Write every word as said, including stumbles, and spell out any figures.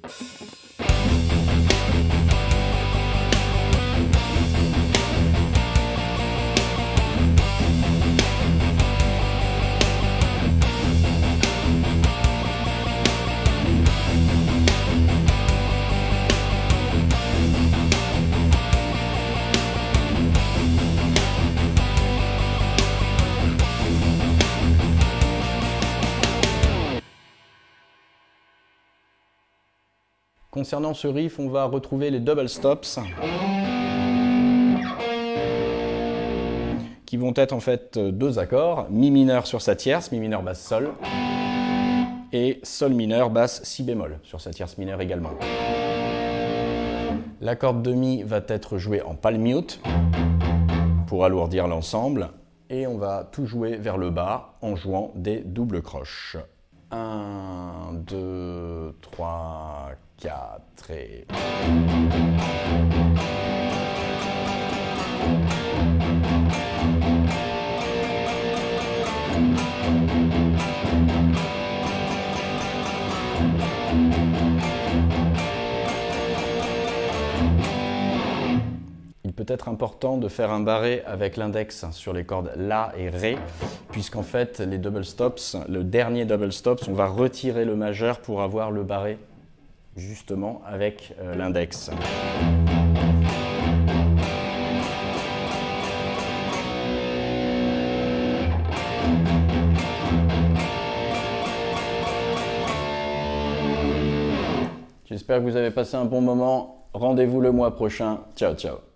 Concernant ce riff, on va retrouver les double stops qui vont être en fait deux accords, mi mineur sur sa tierce, mi mineur basse sol, et sol mineur basse si bémol sur sa tierce mineure également. L'accord de mi va être joué en palm mute pour alourdir l'ensemble, et on va tout jouer vers le bas en jouant des doubles croches. un, deux, trois, quatre et... Il peut être important de faire un barré avec l'index sur les cordes La et Ré, puisqu'en fait, les double stops, le dernier double stops, on va retirer le majeur pour avoir le barré justement avec euh, l'index. J'espère que vous avez passé un bon moment. Rendez-vous le mois prochain. Ciao, ciao.